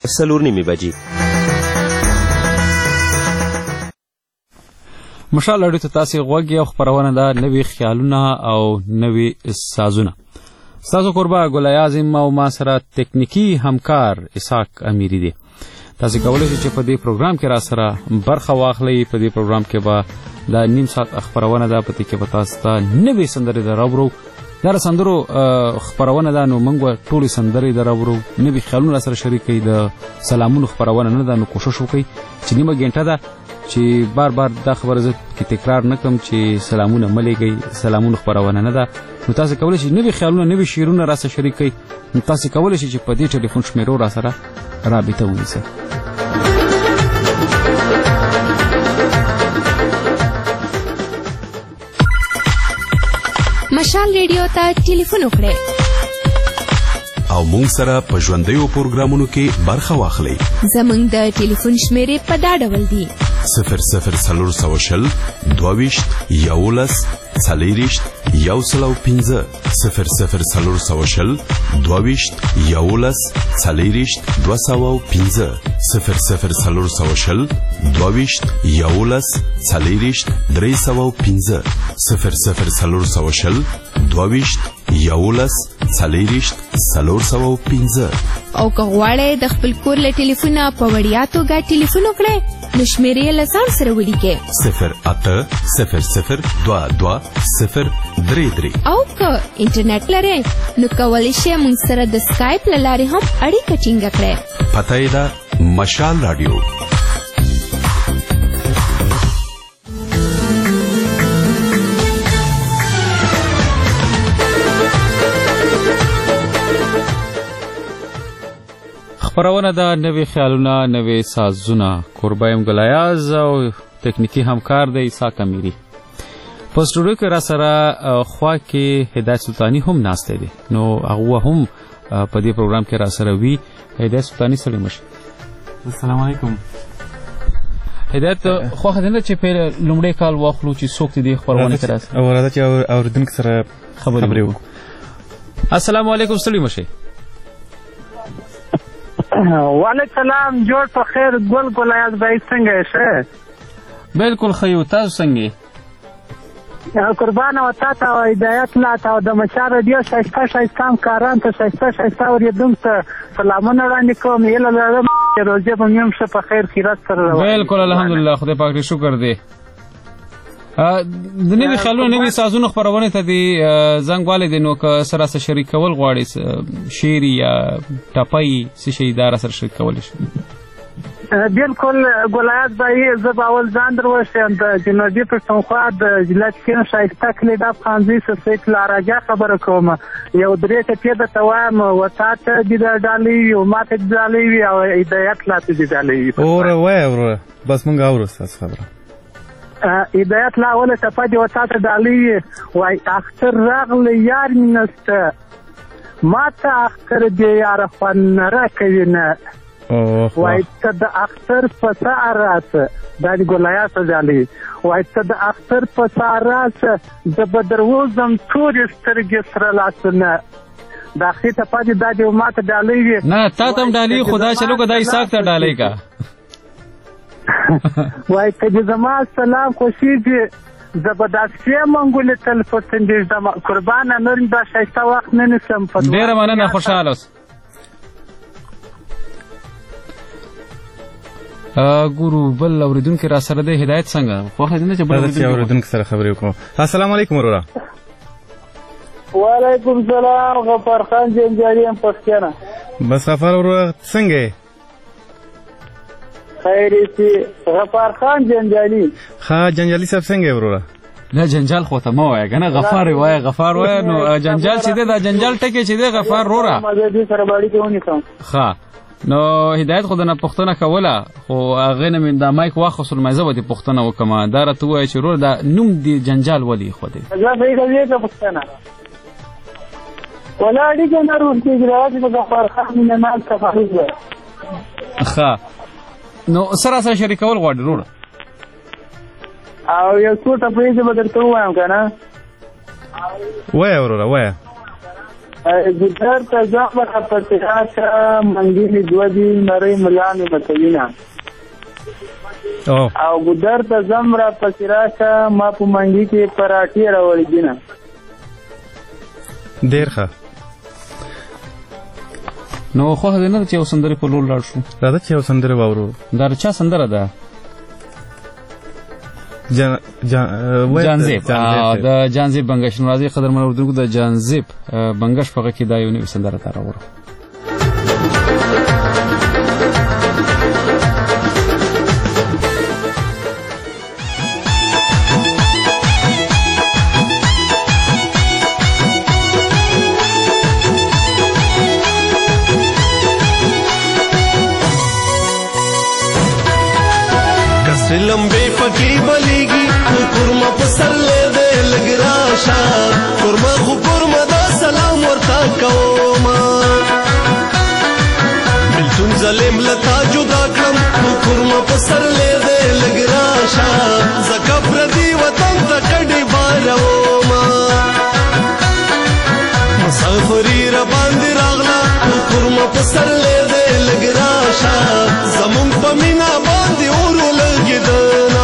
4:30 بجې. مشال اړیو ته تاسې غوږ یو خپرونه ده نوي خیالونه او نوي سازونه. ستاسو کوربه ګل اعظم او ما سره تکنیکی همکار اسحاق امیری دی. تاسې کولی شئ چې په دې پروګرام کې را سره برخه واخلئ. په دې پروګرام کې به دا نیم ساعت خپرونه ده، په دې کې به تاسو ته نوې سندرې دراوړو. دا سندرو خپرونه ده، نو موږ به ټولې سندرې دراوړو. نوي خیالونه را سره شریک کړئ. د سلامونو خپرونه نه ده، نو کوشش وکړئ چې نیمه ګنټه ده چې بار بار دا خبره زه کې تکرار نه کړم چې سلامونه مه لیږئ. سلامونو خپرونه نه ده، نو تاسې کولی شئ نوي خیالونه نوي شعرونه را سره شریک کړئ. نو تاسې کولی شئ چې په دې ټلیفون شمیرو را سره رابطه ونیسئ. مشال ریډیو ته ټلیفون وکړئ او مونږ سره په ژوندیو پروګرامونو کې برخه واخلئ. زمونږ د ټلیفون شمیرې په دا ډول دي: 00 22 11 40 105 00 22 11 40 205 00 22 11 40 305 00 22 11 40 305. او که غواړئ د خپل کور له ټلیفونه په وړیا توګه ټلیفون وکړئ، نو شمیرې یې له ځان سره ولیکئ: 0800 22 033. او که انټرنیټ لرئ نو کولی شئ موږ سره د سکایپ له لارې هم اړیکه ټینګه کړئ. پته یې ده مشال راډیو. خپرونه ده نوي خیالونه نوي سازونه. کوربه یم ګل ایاز او تکنیکی همکار دی اسحاق امیری. په سټوډیو کې را سره خوا کې هدایت سلطانی هم ناسته دی، نو هغه هم په دې پروګرام کې را سره وی. هدایت سلطانی سره مشه. السلام علیکم. هدایت خو خدانه چې په لومړی کال واخلو چې څوک دې خبرونه کړه او راځي چې اوریدونکو سره خبرې وکړو. السلام علیکم. سلام مشه. وعلیکم سلام. جوړ په خیر. ګل ایاز بھائی څنګه یې؟ بالکل خیو. تاسو څنګه؟ قربان او تاسو او هدایت لا او د مشال ریډیو شایسته همکاران ته شایسته اوریدونکو ته سلامونه وړاندې کوم. یله لرم چې روزه به میم شه په خیر خیرات سره. بالکل الحمدلله. خدای پاک دې شکر دی. د نوي خیالونه نوي سازونه خپرونه ته دی زنګ والي دی، نو که سره سره شریک کول غواړي شعر یا ټپای څه شي دا سره شریک کولی شي. بالکل ګل ایاز بھائی، زه به اول ځان در وښیم. د جنوبي پښتونخوا د ضلع کښې ښایسته کلي د افغانځي سوسایټي لاراجا خبره کوم. یو 3 ټپې درته وایم، وتا ته دې ډالۍ وي او ما ته دې ډالۍ وي او هدایت لا ته دې ډالۍ وي. اوره وایه وروره، بس مونږ اورو ستاسو خبره. هدایت لا اوله ټپه دې وتا ته ډالۍ وي. وایي اختر راغلی یار مې نسته، ما ته اختر دې یاره خوند نه راکوي نه. وایي ته د اختر په سهار راسه. دا د ګل ایاز ته ډالۍ. وایي ته د اختر په سهار راسه، زه به در وځم تورې سترګې سره لاسونه. دا ښې ټپه دې دا دې ما ته ډالۍ وي. نه تا ته هم ډالۍ، خو دا چلو که دا اسحاق ته ډالۍ کا. وایي که دې زما سلام خوښېږي، زه به داسې منګولې تل په تندې ږدم. قربانه نور دا ښایسته وخت نه نیسم. ډېره مننه. خوشحاله اوس. ګورو بل اوریدونکي را سره دی. هدایت څنګه خوښه دي نه چې بل اوریدونکو سره خبرې وکړو. السلام علیکم وروره. وعلیکم سلام. غفار خان جنجالي یم پښتانه. بس غفار وروره څنګه یې؟ خیر یې. غفار خان جنجالي. ښه جنجالي صاحب څنګه یې وروره؟ نه جنجال خو ته مه وایه که نه، غفار یې وایه. غفار وایه نو جنجال چې دی دا جنجال ټکی چې دی غفار وروره. مزدي سره باندې ونیسم. ښه نو هدایت خو دنه پوښتنه کوله، خو هغې نه مې دا مایک واخیستلو، مې زه به دې پوښتنه وکړم. دا راته ووایه چې وروره دا نوم دې جنجال ولې ایښودی؟ زه صحیح کوي پوښتنه ولا اړیکه نه روښتې ګرځي د غفار خان مینه‌ناک تفاعل دی. ښه نو سره سره شریکول غواړي وروره. او یو څو ټپې به درته ووایم که نه؟ وایه وروره وایه. ګودر ته ځم را پسې راشه منګینې دوه دي نرۍ ملا مې متوینه او ګودر ته ځم را پسې راشه ما په منګي کې پراټې راوړې دینه. ډېر ښه. نو خوښه دې نه ده چې یو سندرې په لور لاړ شو؟ راځه چې یو سندره واورو. دا د چا سندره ده؟ جانزیب. د جانزیب بنګش. نو راځئ قدرمنو اورېدونکو د جانزیب بنګش په غږ کې دا یو نوې سندره ته راوړو. لمبے پکی بلیگی قرمہ پسر لے دے لگ راشا قرمہ خو قرمہ دا سلام ورتا کوما بلتون ظلم لتا جدا کم قرمہ پسر لے دے لگ راشا زکا پردی وطن تا کڑی باروما مسافری رباندی راغلا قرمہ پسر لے دے لگ راشا زمون پمینا باندی اورو لگی دنا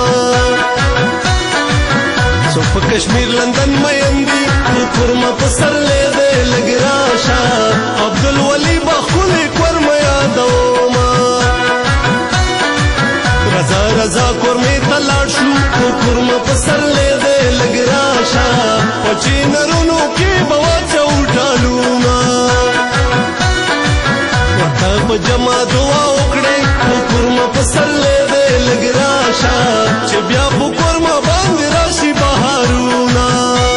سو پا کشمیر لندن میندی قرمہ پسر لے دے لگ راشا عبدالولی باخولی قرمہ یادوما رضا رضا قرمی تلاڑ شو قرمہ پسر لے دے لگ راشا پچی نرونو کی بوا چوٹالونا وطا پا جمع دعا اکڑے قرمہ پسر لے دے لگ راشا چه بیا پو قرمہ باندی راشی بہارونا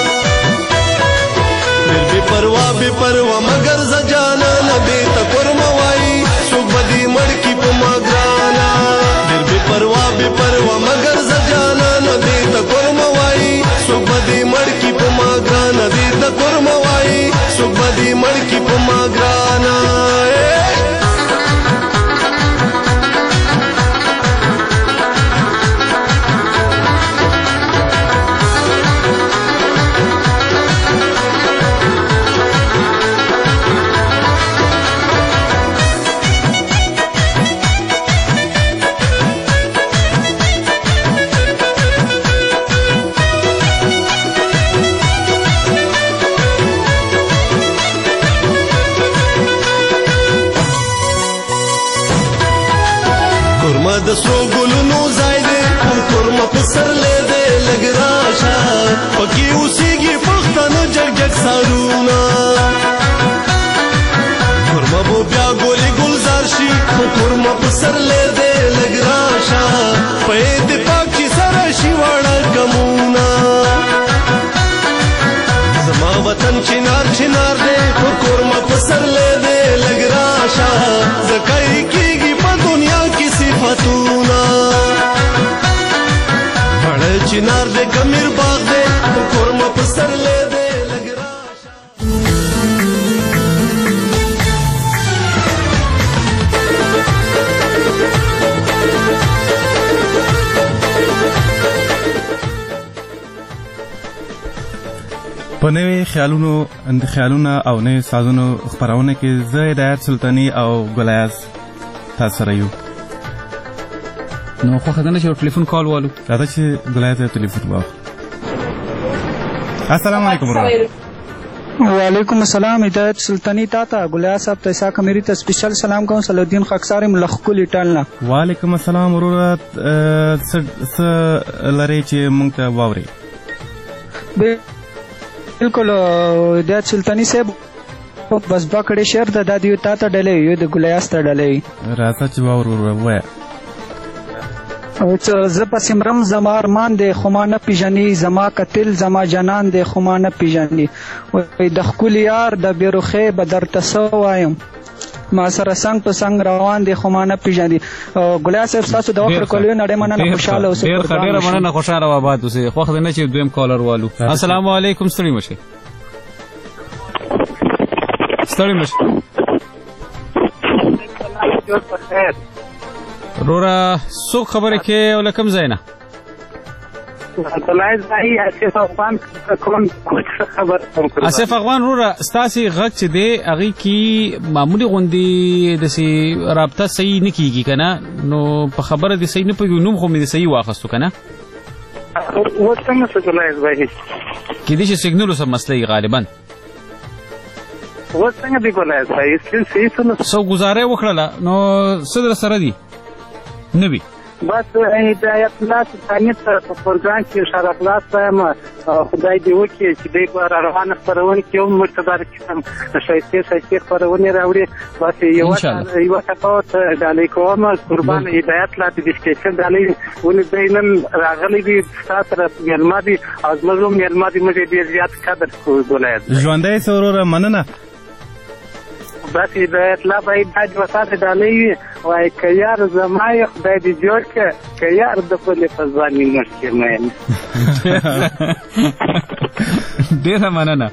دل بی پروا مگر زجانا نبیتا قرمہ وائی سوک بدی مڑکی پا مگرانا دل بی پروا مگر زجانا نبیتا قرمہ وائی سوک بدی مڑکی پا مگرانا دیتا قرمہ وائی سوک بدی مڑکی پا مگرانا. د سرو ګلونو ځای دی قرمه په سر لې دی لږ راشه پکې اوسېږي پښتانه جګ جګ سارونه قرمه به بیا ګلې ګلزار شي قرمه په سر لې دی لږ راشه په اتفاق چې سره شي واړه ګمونه زما وطن چنار چنار دی قرمه په سر لې دی لږ راشه ځکه یې کېږي په دنیا کې صفتونه بڑے چنار دے کمیر باغ دے قرمہ پسر لے دے لگ راشا. په نوې خیالونه او نوې سازونو خپرونه کې زه هدایت سلطاني او ګلیاز تاسو سره یو. نو خوښه ده نه چې یو ټلیفون کال والو. راځه چې ګلیاز ته ټلیفون واخلو. السلام علیکم ورحمة. وعلیکم السلام. هدایت سلطانی تا ته ګلیاز صاحب ته اسحاق امیری ته سپیشل سلام کوم. صلاحالدین خاکسار ملخکولی ټالنا. وعلیکم السلام وروره. څه لرې چې موږ ته واورې؟ بالکل هدایت سلطانی صاحب بس باکړې شعر د دا دیو تا ته ډلې یو د ګلیاز ته ډلې. راځه چې واورو ووایه. زه پسې مرم زما ارمان دی خو ما نه پیژني زما قتل زما جانان دی خو ما نه پیژني د ښکلي یار د بېروخۍ به درته څه وایم ما سره څنګ په څنګ روان دی خو ما نه پیژني. ګلیاز صاحب ستاسو د وخت ورکولو نه ډېره مننه. خوشحاله اوسئ. ډېره مننه. خوشحاله او آباد اوسئ. خوښ دی نه چې دویم کالر والو. السلام علیکم. ستړي مه شئ. وروره څوک خبرې کوې او له کوم ځای نه؟ ګلایز بھائی آصف افغان کوم خبر آصف افغان وروره ستاسې غږ چې دی هغې کې معمولي غوندې داسې رابطه صحیح نه کېږي که نه نو په خبره دې صحیح نه پوهېږو نوم خو مې د صحیح واخیستو که نه اوس څنګه شو ګلایز بھائی کېدای شي سیګنلو سره مسله یي غالبا اوس څنګه دی ګلایز بھائی صحیح څو ګزاره یې وکړله نو څه در سره دي نه وي بس هدایت الله ثاني ته په پروګرام کې اشاره خلاص وایم خدای دې وکړي چې دوی په روانه خپرونه کې هم موږ ته دا قسم ښایستې خپرونې راوړي بس یوه تفاوت ډالۍ کوم قربان هدایت الله د سټیشن ډالۍ ولې دی نن راغلی دي ستا سره مېلمه دي او زموږ هم مېلمه دي موږ یې ډېر زیات قدر کوو ګلایز ژوندی سه وروره مننه بس هدایت الله باید دا وساته ډالۍ وي وایي که یار زما یې خدای دې جوړ کړه که یار د بلې په ځوان یې مخکې مین ډېره مننه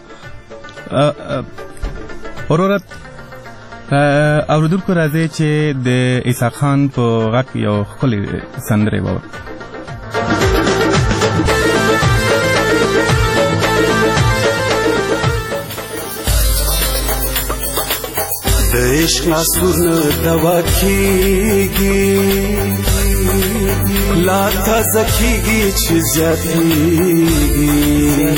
وروره اورېدونکو راځئ چې د اسحاق خان په غږ یو ښکلې سندرې واورو د عشق ناسورنه دوا کېږي لا تازه کېږي چې زیاتېږي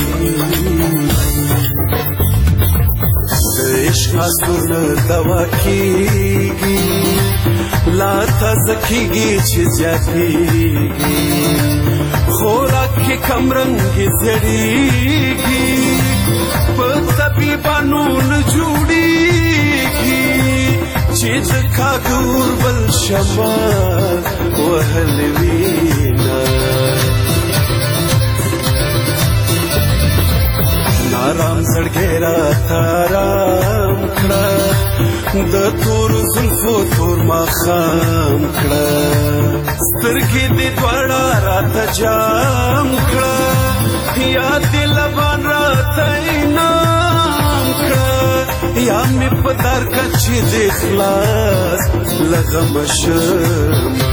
د عشق ناسورنه دوا کېږي لا تازه کېږي چې زیاتېږي خوراک کې کمرنګې زیړېږي په طبیبانو نه جوړېږي چې د کاګور بل شمال وهل وینا نارام زړګی راته ارام کړه د تور زلفو تور ماښام کړه سترګې دې دواړه راته جام کړه یا دې لبان راته انعام کړه یا مې په در کړه چې دې خلاص له غمه شمه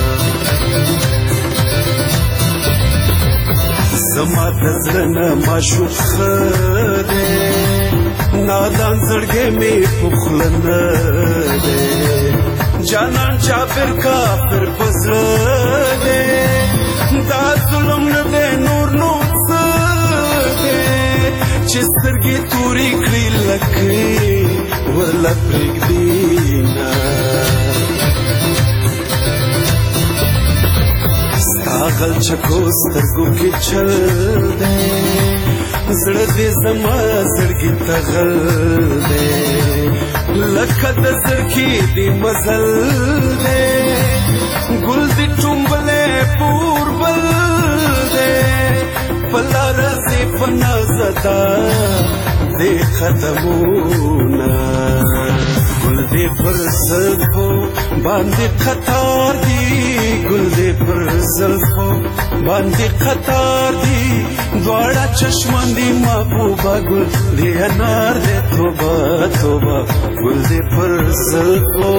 زما د زړه نه معشوق ښه دی نادان زړګی مې په خوله نه دی جانان جابر کافر په زړه دی دا ظلم نه دی نور نو څه دی چې سترګې تورې کړي لکې ورله پرېږدي نه ستا غلچکو سترګو کې چل دی زړه دې زما زړګي ته غل دی لکه د زړګي دې مزل دی ګل دې ټومبلې پوربل دی په لاره زې په نازدا دې قدمونه ګل دې پر زلفو باندې قطار دي ګل دې پر زلفو باندې قطار دي دواړه چشمان دي محبوبه ګل دې انار دې توبه توبه ګل دې پر زلفو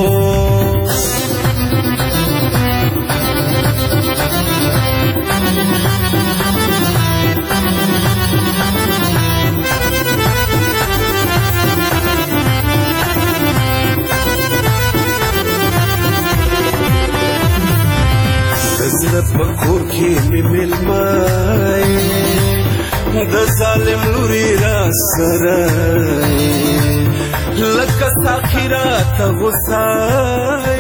پکور کې مې ملمای د ظالم لوري را سره لکه ساقي راته غوسای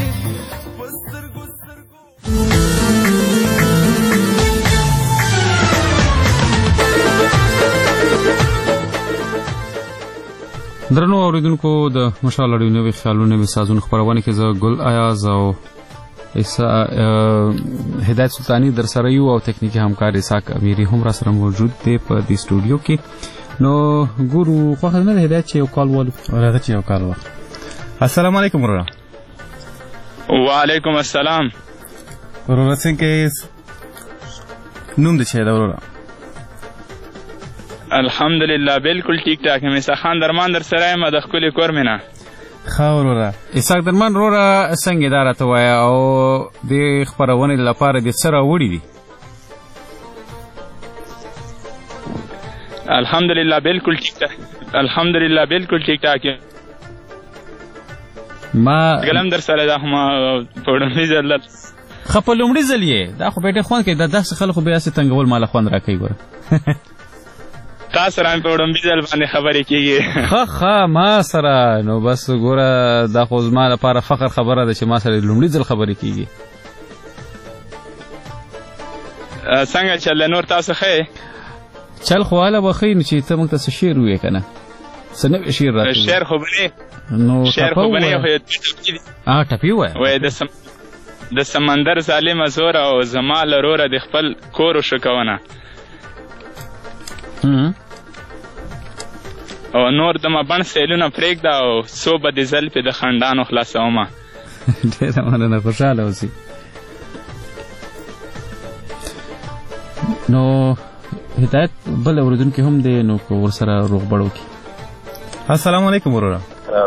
درنو اوریدونکو د مشال اړیو نوې خیالونه نوې سازونه خپرونه کې زه ګل ایاز او هدایت سلطانی در سره یو او تکنیکی همکار اسحاق امیری هم را سره موجود دی په دې سټوډیو کې نو ګورو خوښه نه ده هدایت چې یو کال ولو راځه چې یو کال و السلام علیکم ورور وعلیکم السلام ورور څنګه نوم دې څه دا ورور الحمدلله بالکل ټیک ټاک مې سخان درمان در سره یم د خپل کور مینا خاوره اسحاق درمان وروره څنګه دا راته وایه او د خپرونې لپاره د څه راوړي دي الحمدلله بالکل ټیک ټاک الحمدلله بالکل ټیک ټاک ما ګلم در سره دا ما پړمې ځل خپل لومړي ځل یې دا خو بیٹه خوان کې د داسې خلکو بیا سي تنګول مال خوان راکې ګور تاسو ران پړمې ځل باندې خبرې کیږي ها ما سره نو بس ګوره دا خو زما لپاره فخر خبره ده چې ما سره لومړي ځل خبرې کیږي څنګه چل نور تاسو ښه چل خو والا بخې نو چې ته موږ ته شعر وې کنه سنو شعر راته شعر خو بنه نو شعر خو بنه ټپي وای د سمندر ظالم زور او زما لروره د خپل کور شکونه او نور د ما بن سیلونه پرېږده او څو به د زلفې د خندانو خلاصومه ډېره مننه خوشحاله اوسئ نو هدایت بل اوریدونکي هم دی نو که ورسره روغبړ وکړي السلام علیکم وروره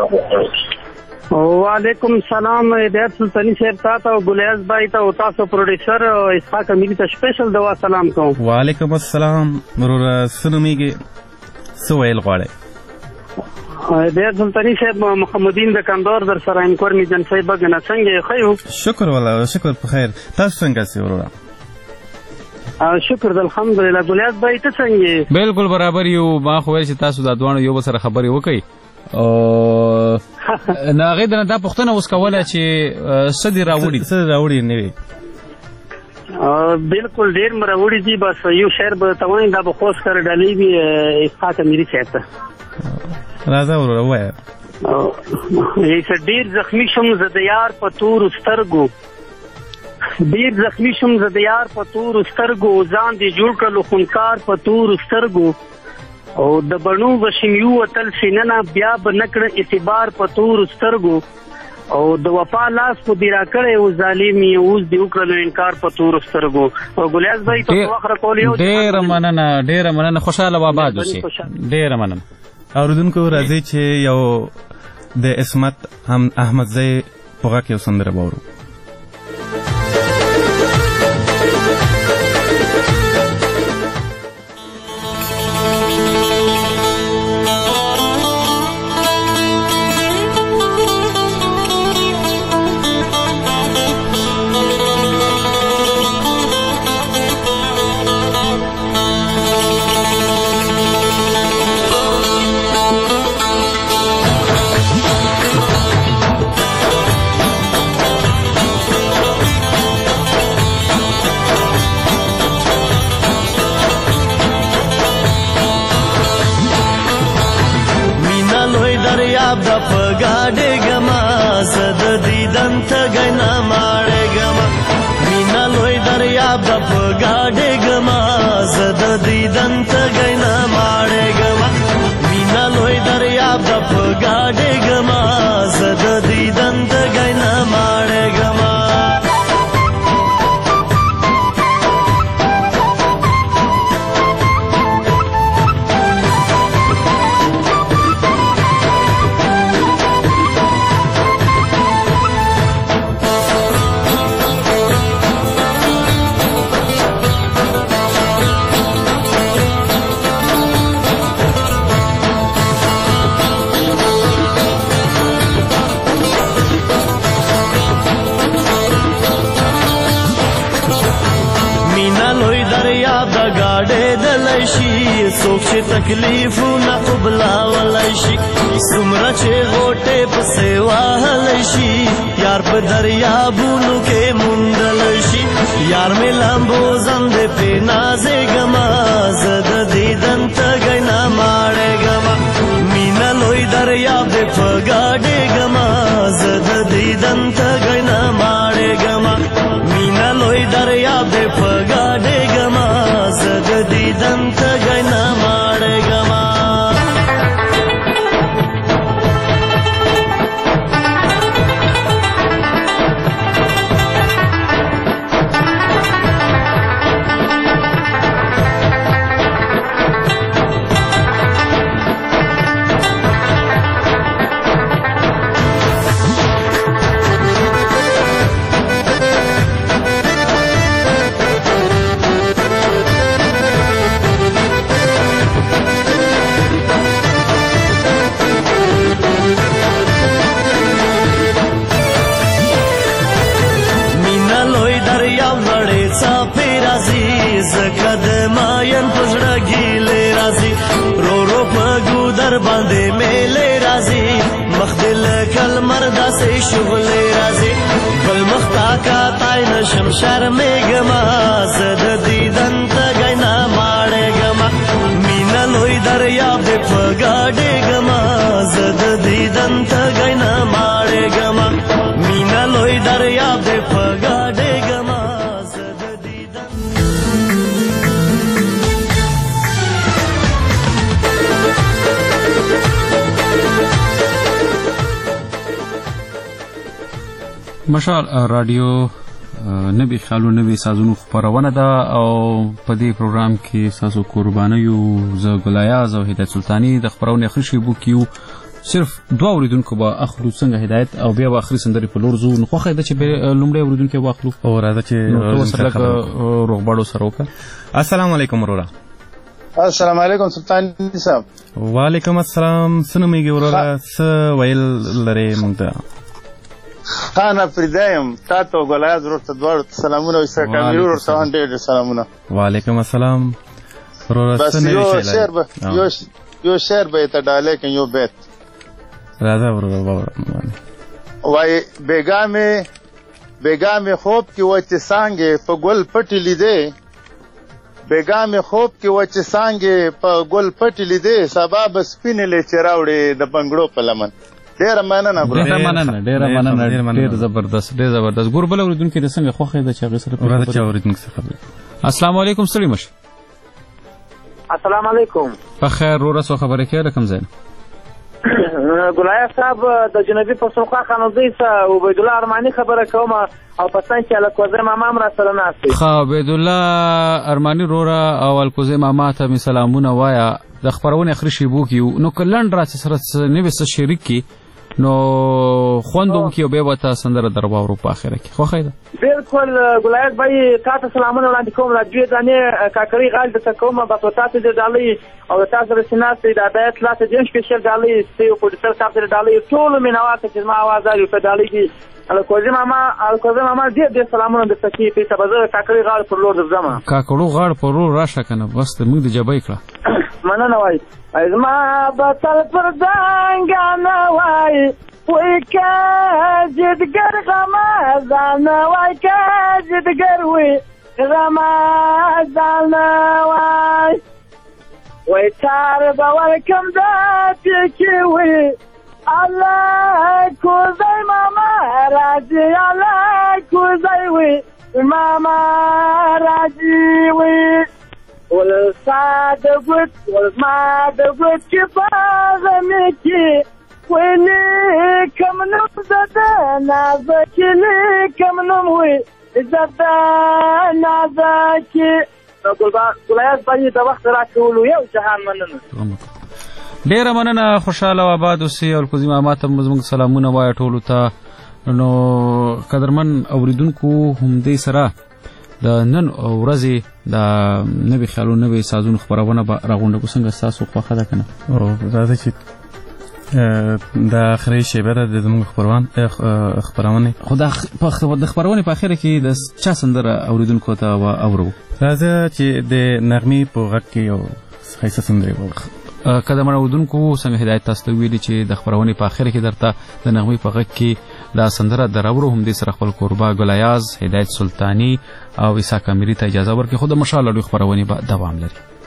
وعلیکم السلام هدایت سلطانی صاحب تاسو او ګلیاز بھائی ته او تاسو پروډیوسر اسحاق امیر ته سپیشل دوا سلام کوم وعلیکم السلام وروره سنومیږي څه ویل غواړئ هدایت سلطانی صاحب محمدین د کندهار در سره انکور می جن صاحب غنا څنګه خو شکر والله شکر په خیر تاسو څنګه سي وروره شکر الحمدلله ګلیاز بھائی ته څنګه بالکل برابر یو ما خو ویل چې تاسو د دوانو یو سره خبرې وکړئ او ناغې دنه دا پوښتنه اوس کوله چې څه راوړي نه وي بالکل ډېر مراوړي دي بس یو شعر به ته وایم دا به خوښ کړ ډالۍ وي اسحاق امیري صاحب ته راځه وروره ووایه ډېر زخمي شوم زه د یار په تورو سترګو ډېر زخمي شوم زه د یار په تورو سترګو ځان دې جوړ کړلو خونکار په تورو سترګو او د بڼو به شم یو وتل سینه بیا به نه کړه اعتبار په تورو سترګو او د وفا لاس په دې راکړی و ظالم یې اوس دې وکړلو انکار په تورو سترګو او ګلیاز بھائی ته وخت راکول یو ډېره مننه خوشحاله و آباد اوسئ ډېره مننه اورېدونکو راځئ چې یو د عصمت احمدزی په غږ یو سندره واورو تکلیفونه وبلاولی شي څومره چې غوټې پسې وهلی شي یار په دریابونو کې موندلی شي یار مې لامبو زندې پرې نازېږمه زه د دیدن تږی نه ماړېږمه مینه لوی دریاب دې په ګاډېږمه زه د دیدن تږی نه ماړېږمه مینه لوی دریاب دې په ګاډېږمه زه د دیدن تږی نه ماړېږمه دریاب وړې څاپې راځي ځکه د ماین په زړه ګیلې راځي رو رو په ګودر باندې میلې راځي مخ دې لکه لمر داسې شغلې راځي بل مخ تا کاتی نشم شرمېږمه زه د دیدن تږی نه ماړېږمه مینه لوی دریاب دې په ګاډېږمه زه د دیدن تږی نه ماړېږمه مینه لوی دریاب دې په ګاډېږمه زه د دیدن مشال رادیو نوي خیالو نوي سازونو خپرونه ده او په دې پروګرام کې تاسو قربانیو زه ګلایاز او هدایت سلطانی د خپرونې اخري شیبو کې صرف دوه اوریدونکو به اخلو څنګه هدایت او بیا به اخري سندرې په لور ځو نو خوښه ده چې لومړی اوریدونکي واخلو او راځه چې روغبړو سره وکړه. السلام علیکم وروره. السلام علیکم سلطان صاحب. وعلیکم السلام. څه نومېږي وروره؟ څه ویل لرې موږ ته؟ خان افریدایم تاسو ګلایاز ورته دواړو سلامونه وایسته کامیرو ورته ډېر سلامونه. وعلیکم السلام. وروره څه نه یو شعر به ته ډالې کې یو بیت راځه وروره وای بیګامې خوب کې وچې څانګې په ګل پټې لیدې بیګامې خوب کې وچې څانګې په ګل پټې لیدې سبا به سپینې لیچې راوړې د بنګړو په لمن. ډېره مننه ډېر زبردست ګور بل اورېدونکي د څنګه خوښې ده چې هغې سره السلام علیکم ستړي مشه. السلام علیکم. په خیر وروره څو خبرې کوې له کوم ځای نه؟ ګلایاز صاحب د جنوبي پښتونخوا خانوزۍ څخه عبیدالله ارماني خبره کوم او په څنګ کې الکوزی ماما هم را سره ناست دی. ښه عبیدالله ارماني وروره او الکوزی ماما ته مې سلامونه وایه. د خپرونې اخري شیبو کې یو نو که لنډ را سره نوې څه شریک کړي نو خوند وکړي او بیا به ته سندره در واورو په اخره کې. خوښه ده؟ بلکل ګلایاز بھائی تا ته سلامونه وړاندې کوم. راډیو دانې کاکړي غال درته کوم بس تا ته دې ډالۍ او تا سره چې ناست دی د هدایت لا ته دې سپیشل ډالۍ سیو پروډوسر صاحب ته ډالۍ ټولو مینوال ته چې زما اواز اوري په ډالۍ کې الکوزی ماما ډېر سلامونه درته کوي. پیسه به زه کاکړي غاړ پر لور درځم. کاکړو غاړ پر لور راشه که نه بس موږ د جبۍ کړه. مننه وایي زما به تل پر دنګانه وایي وای که جدګر غمازانه وای که جدګر وی غمازانه وای تار به ورکم داتې کې وی الله کوزی ماما راځي الله کوزی وی ماما راځي وی ولسا د ګوت ولما د ګوت چې باغمې کې ویلی کم نم زده نازکی کم نم وی زده نازکی. ګلایاز باندې د وخت راکولو یو جهان مننه. ډېره مننه. خوشحاله او آباد اوسئ. الکوزي ماما ته زموږ سلامونه وایه ټولو ته. نو قدرمن اوریدونکو همدې سره د نن ورځې د نوي خیالو نوي سازونو خپرونه به راغونډه کړو. څنګه ستاسو خوښه ده که نه؟ راځه چې د اخري شیبه ده د زموږ خپرونې خو د خپرونې په اخره کې د چا سندره اوریدونکو ته اورو؟ راځه چې د نغمې په غږ کې یو ښایسته سندرې واورو. قدرمن اوریدونکو څنګه هدایت تاسو ته ویلي چې د خپرونې په اخره کې درته د نغمې په غږ کې دا سندره دراورو. همدې سره خپل کوربه ګلایاز هدایت سلطانی او اسحاق امیري ته اجازه ورکړي. خو د مشال اړیو خپرونې به دوام لري.